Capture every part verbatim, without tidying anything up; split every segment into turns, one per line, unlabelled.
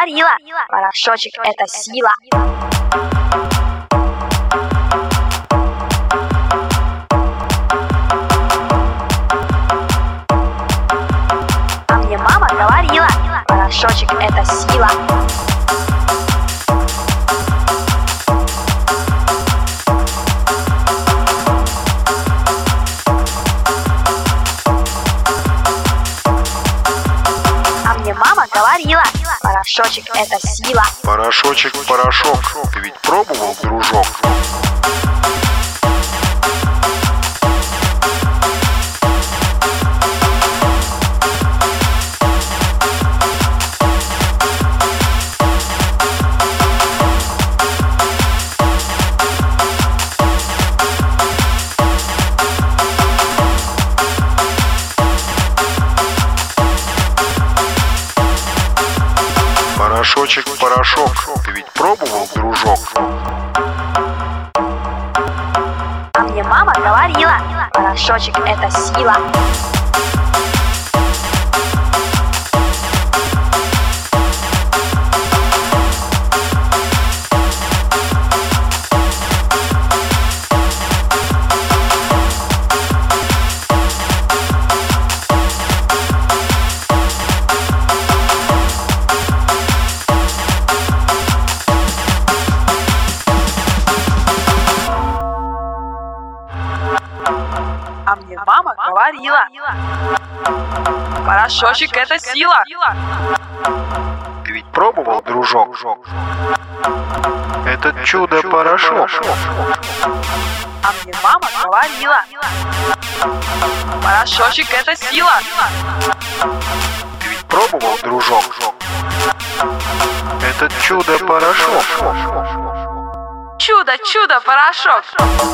говорила, порошочек — это сила. А мне мама говорила, порошочек — это сила. А мне мама говорила, порошочек — это сила.
Порошочек, порошок, ты ведь пробовал, дружок? Порошочек, порошок, ты ведь пробовал, дружок?
А мне мама говорила, порошочек — это сила.
А мне мама говорила, порошочек — это сила.
Ты ведь пробовал, дружок? Это чудо-порошок.
А мне мама говорила, порошочек — это сила.
Ты ведь пробовал, дружок? Это чудо-порошок.
Чудо, чудо, порошок.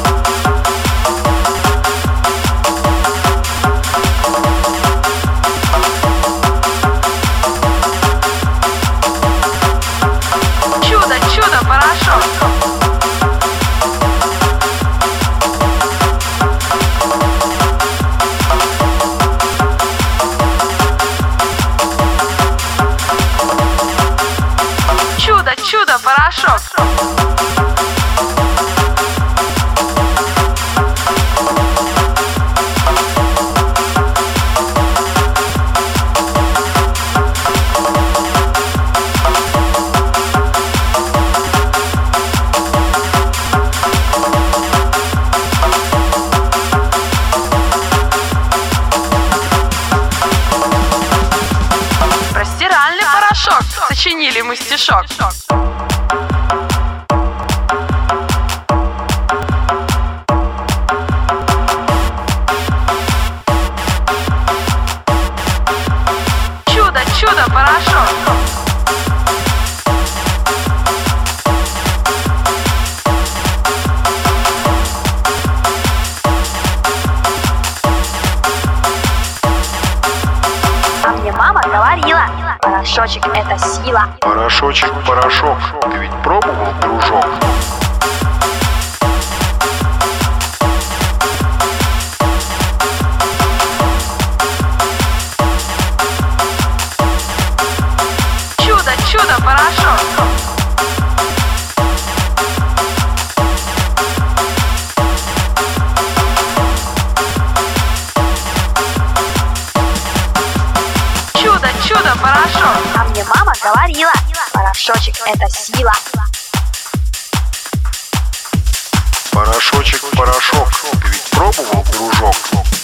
Чудо, чудо, порошок. Чудо, чудо, порошок. Про стиральный порошок сочинили мы стишок. Чудо, чудо, порошок.
А мне мама говорила, порошочек — это сила.
Порошочек, порошок, ты ведь пробовал, дружок?
Чудо, чудо, порошок. Чудо, чудо, порошок.
А мне мама говорила, порошочек — это сила.
Порошочек, порошок, ты ведь пробовал, дружок?